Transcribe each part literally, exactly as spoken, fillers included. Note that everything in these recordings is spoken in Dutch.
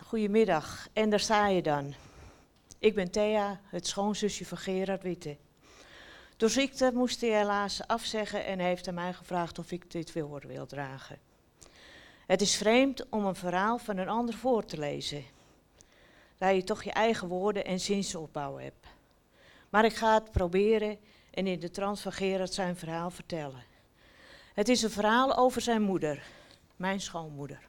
Goedemiddag, en daar sta je dan. Ik ben Thea, het schoonzusje van Gerard Witte. Door ziekte moest hij helaas afzeggen en heeft aan mij gevraagd of ik dit woord wil dragen. Het is vreemd om een verhaal van een ander voor te lezen, waar je toch je eigen woorden en zinsopbouw hebt. Maar ik ga het proberen en in de trant van Gerard zijn verhaal vertellen. Het is een verhaal over zijn moeder, mijn schoonmoeder.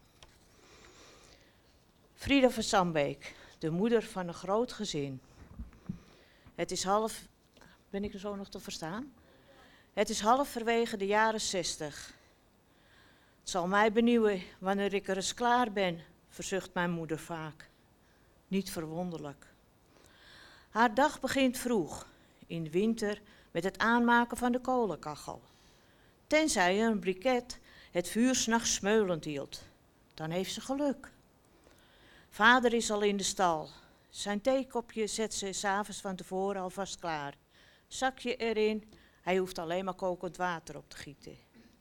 Frida van Sambeek, de moeder van een groot gezin. Het is half, ben ik er zo nog te verstaan? Het is halverwege de jaren zestig. Het zal mij benieuwen wanneer ik er eens klaar ben, verzucht mijn moeder vaak. Niet verwonderlijk. Haar dag begint vroeg, in de winter, met het aanmaken van de kolenkachel. Tenzij een briket het vuur 's nachts smeulend hield. Dan heeft ze geluk. Vader is al in de stal. Zijn theekopje zet ze 's avonds van tevoren alvast klaar. Zakje erin, hij hoeft alleen maar kokend water op te gieten.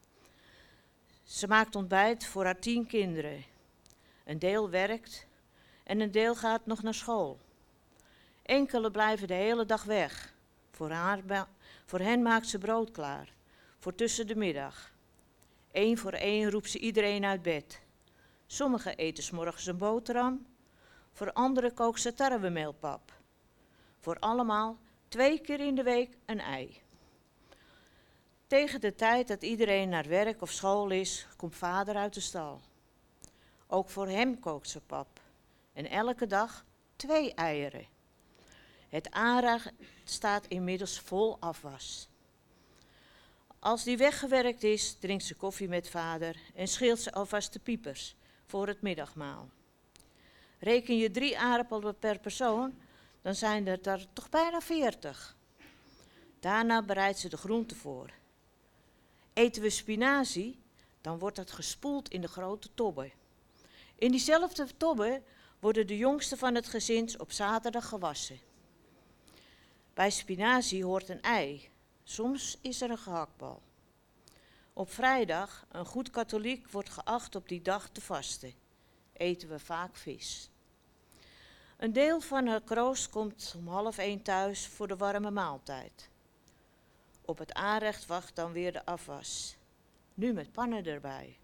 Ze maakt ontbijt voor haar tien kinderen. Een deel werkt en een deel gaat nog naar school. Enkele blijven de hele dag weg. Voor, haar, voor hen maakt ze brood klaar, voor tussen de middag. Eén voor één roept ze iedereen uit bed. Sommigen eten 's morgens een boterham, voor anderen kookt ze tarwemeelpap. Voor allemaal twee keer in de week een ei. Tegen de tijd dat iedereen naar werk of school is, komt vader uit de stal. Ook voor hem kookt ze pap. En elke dag twee eieren. Het aanrecht staat inmiddels vol afwas. Als die weggewerkt is, drinkt ze koffie met vader en scheelt ze alvast de piepers voor het middagmaal. Reken je drie aardappelen per persoon, dan zijn er daar toch bijna veertig. Daarna bereidt ze de groenten voor. Eten we spinazie, dan wordt dat gespoeld in de grote tobben. In diezelfde tobben worden de jongsten van het gezin op zaterdag gewassen. Bij spinazie hoort een ei, soms is er een gehaktbal. Op vrijdag, een goed katholiek wordt geacht op die dag te vasten, eten we vaak vis. Een deel van haar kroost komt om half één thuis voor de warme maaltijd. Op het aanrecht wacht dan weer de afwas, nu met pannen erbij.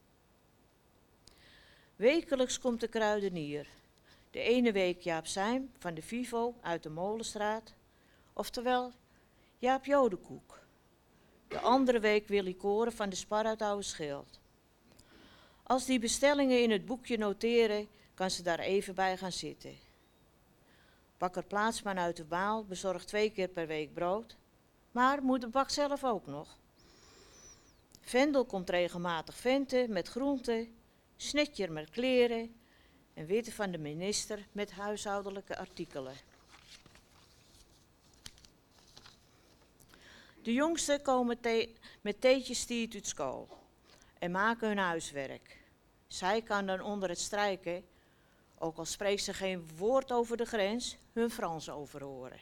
Wekelijks komt de kruidenier. De ene week Jaap Sijm van de Vivo uit de Molenstraat, oftewel Jaap Jodenkoek. De andere week Willy Koren van de Spar uit Oude Schild. Als die bestellingen in het boekje noteren, kan ze daar even bij gaan zitten. Bakker Plaatsman uit de Waal bezorgt twee keer per week brood, maar moeder bakt zelf ook nog. Vendel komt regelmatig venten met groenten, Snitjer met kleren en Witte van de minister met huishoudelijke artikelen. De jongsten komen thee, met theetjes stiert uit school en maken hun huiswerk. Zij kan dan onder het strijken, ook al spreekt ze geen woord over de grens, hun Frans overhoren.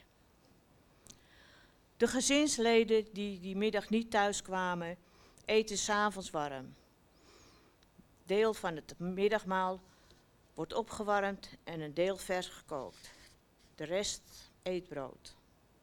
De gezinsleden die die middag niet thuis kwamen, eten 's avonds warm. Deel van het middagmaal wordt opgewarmd en een deel vers gekookt. De rest eet brood.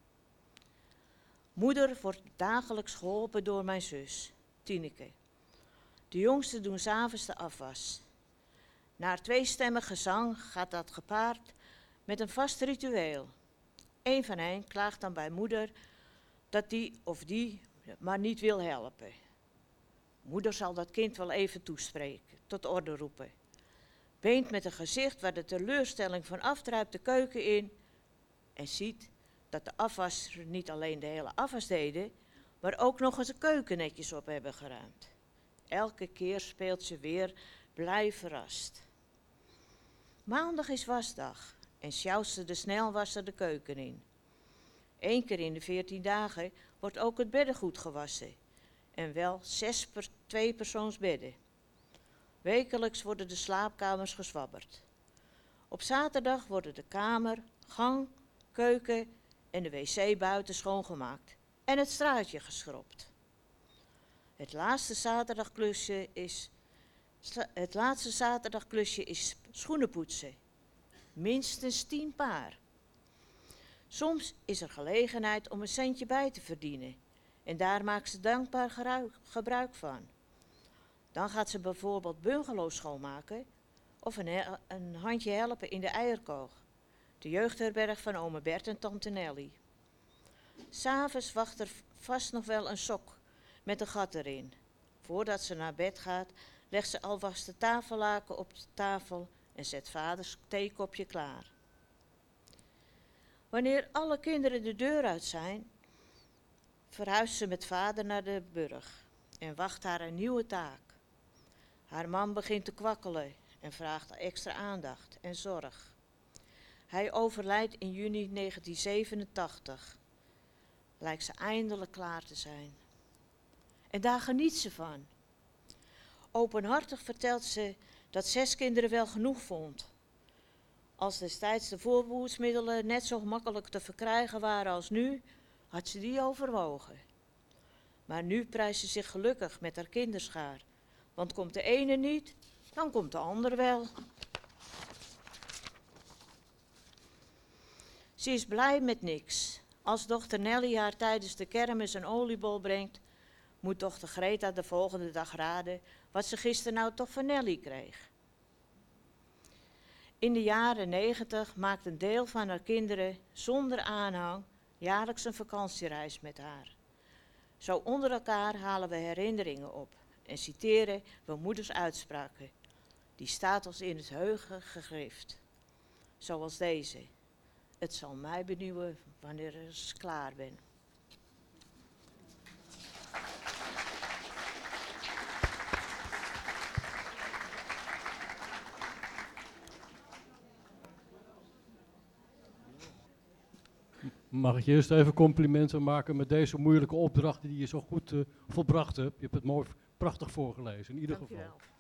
Moeder wordt dagelijks geholpen door mijn zus, Tineke. De jongsten doen 's avonds de afwas. Na het tweestemmig gezang gaat dat gepaard met een vast ritueel. Eén van hen klaagt dan bij moeder dat die of die maar niet wil helpen. Moeder zal dat kind wel even toespreken, tot orde roepen. Beent met een gezicht waar de teleurstelling van afdruipt de keuken in en ziet dat de afwassers niet alleen de hele afwas deden, maar ook nog eens de keuken netjes op hebben geruimd. Elke keer speelt ze weer blij verrast. Maandag is wasdag en sjouwt ze de snelwasser de keuken in. Eén keer in de veertien dagen wordt ook het beddengoed gewassen. En wel zes per tweepersoonsbedden. Wekelijks worden de slaapkamers gezwabberd. Op zaterdag worden de kamer, gang, keuken en de wc buiten schoongemaakt en het straatje geschropt. Het laatste zaterdagklusje is, het laatste zaterdagklusje is schoenen poetsen. Minstens tien paar. Soms is er gelegenheid om een centje bij te verdienen en daar maakt ze dankbaar geruik- gebruik van. Dan gaat ze bijvoorbeeld bungalows schoonmaken of een, he- een handje helpen in de eierkoog, de jeugdherberg van ome Bert en tante Nelly. 'S'avonds wacht er vast nog wel een sok met een gat erin. Voordat ze naar bed gaat, legt ze alvast de tafellaken op de tafel en zet vaders theekopje klaar. Wanneer alle kinderen de deur uit zijn, verhuist ze met vader naar de burg en wacht haar een nieuwe taak. Haar man begint te kwakkelen en vraagt extra aandacht en zorg. Hij overlijdt in juni negentien zevenentachtig. Lijkt ze eindelijk klaar te zijn. En daar geniet ze van. Openhartig vertelt ze dat zes kinderen wel genoeg vond. Als destijds de voorbehoedsmiddelen net zo makkelijk te verkrijgen waren als nu, had ze die overwogen. Maar nu prijst ze zich gelukkig met haar kinderschaar. Want komt de ene niet, dan komt de ander wel. Ze is blij met niks. Als dochter Nelly haar tijdens de kermis een oliebol brengt, moet dochter Greta de volgende dag raden wat ze gisteren nou toch van Nelly kreeg. In de jaren negentig maakt een deel van haar kinderen zonder aanhang jaarlijks een vakantiereis met haar. Zo onder elkaar halen we herinneringen op en citeren we moeders uitspraken. Die staat ons in het geheugen gegrift. Zoals deze. Het zal mij benieuwen wanneer ik eens klaar ben. Mag ik je eerst even complimenten maken met deze moeilijke opdrachten die je zo goed uh, volbracht hebt. Je hebt het mooi, prachtig voorgelezen, in ieder Dank geval. u wel.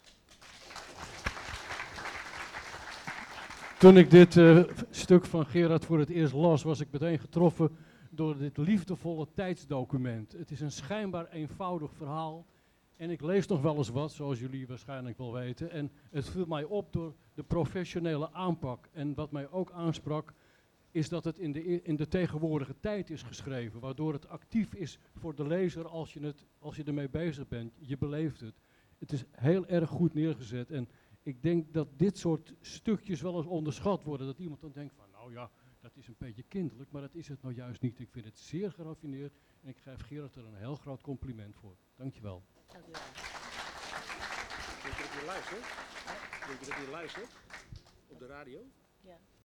Toen ik dit uh, stuk van Gerard voor het eerst las, was ik meteen getroffen door dit liefdevolle tijdsdocument. Het is een schijnbaar eenvoudig verhaal en ik lees nog wel eens wat, zoals jullie waarschijnlijk wel weten. En het viel mij op door de professionele aanpak. En wat mij ook aansprak, is dat het in de, in de tegenwoordige tijd is geschreven, waardoor het actief is voor de lezer als je, het, als je ermee bezig bent. Je beleeft het. Het is heel erg goed neergezet en ik denk dat dit soort stukjes wel eens onderschat worden. Dat iemand dan denkt van, nou ja, dat is een beetje kinderlijk, maar dat is het nou juist niet. Ik vind het zeer geraffineerd en ik geef Gerard er een heel groot compliment voor. Dankjewel. Dank u wel. Denk je dat je luistert? Denk je dat je luistert? Op de radio? Ja.